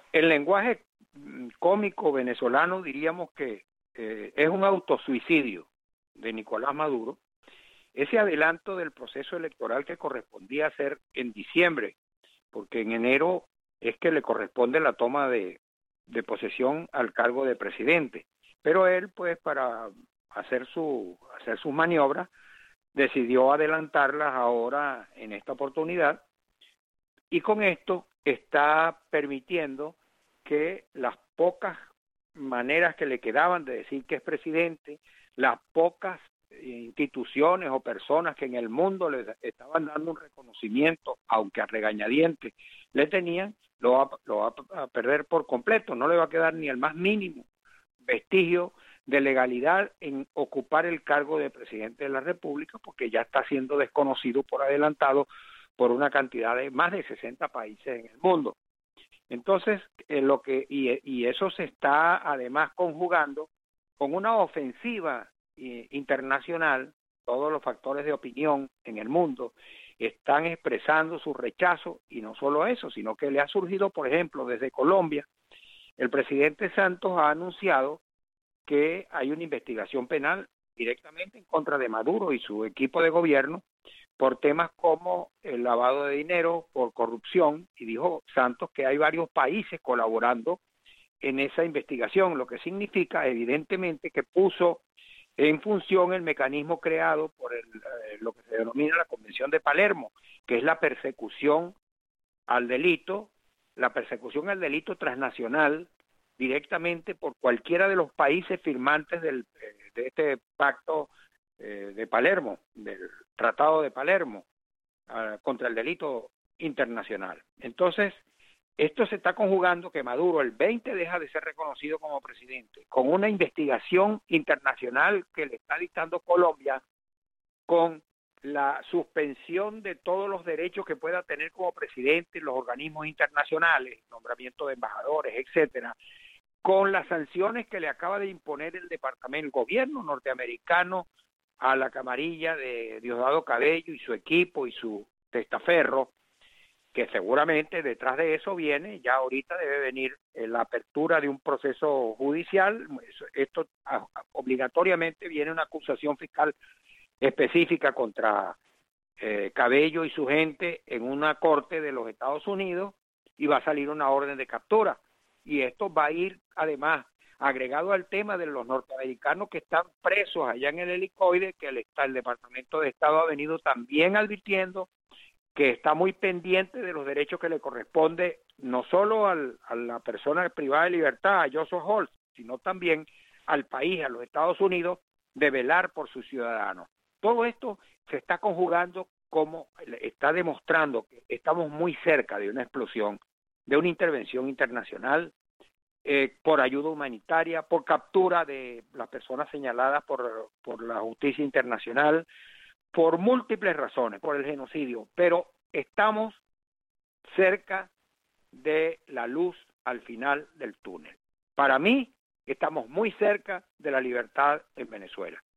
El lenguaje cómico venezolano diríamos que es un autosuicidio de Nicolás Maduro. Ese adelanto del proceso electoral que correspondía hacer en diciembre, porque en enero es que le corresponde la toma de posesión al cargo de presidente. Pero él, pues, para hacer sus maniobras, decidió adelantarlas ahora en esta oportunidad, y con esto está permitiendo que las pocas maneras que le quedaban de decir que es presidente, las pocas instituciones o personas que en el mundo le estaban dando un reconocimiento, aunque a regañadientes le tenían, lo va a perder por completo. No le va a quedar ni el más mínimo vestigio de legalidad en ocupar el cargo de presidente de la República, porque ya está siendo desconocido por adelantado por una cantidad de más de 60 países en el mundo. Entonces, y eso se está además conjugando con una ofensiva internacional. Todos los factores de opinión en el mundo están expresando su rechazo, y no solo eso, sino que le ha surgido, por ejemplo, desde Colombia, el presidente Santos ha anunciado que hay una investigación penal directamente en contra de Maduro y su equipo de gobierno por temas como el lavado de dinero, por corrupción, y dijo Santos que hay varios países colaborando en esa investigación, lo que significa evidentemente que puso en función el mecanismo creado por lo que se denomina la Convención de Palermo, que es la persecución al delito transnacional directamente por cualquiera de los países firmantes de este pacto de Palermo, del Tratado de Palermo, contra el delito internacional. Entonces, esto se está conjugando que Maduro el 20 deja de ser reconocido como presidente, con una investigación internacional que le está dictando Colombia, con la suspensión de todos los derechos que pueda tener como presidente en los organismos internacionales, nombramiento de embajadores, etcétera, con las sanciones que le acaba de imponer el gobierno norteamericano a la camarilla de Diosdado Cabello y su equipo y su testaferro, que seguramente detrás de eso viene, ya ahorita debe venir la apertura de un proceso judicial. Esto obligatoriamente viene una acusación fiscal específica contra Cabello y su gente en una corte de los Estados Unidos, y va a salir una orden de captura. Y esto va a ir además agregado al tema de los norteamericanos que están presos allá en el Helicoide, que el Departamento de Estado ha venido también advirtiendo que está muy pendiente de los derechos que le corresponde no solo a la persona privada de libertad, a Joseph Holtz, sino también al país, a los Estados Unidos, de velar por sus ciudadanos. Todo esto se está conjugando, como está demostrando que estamos muy cerca de una explosión, de una intervención internacional, por ayuda humanitaria, por captura de las personas señaladas por la justicia internacional, por múltiples razones, por el genocidio, pero estamos cerca de la luz al final del túnel. Para mí, estamos muy cerca de la libertad en Venezuela.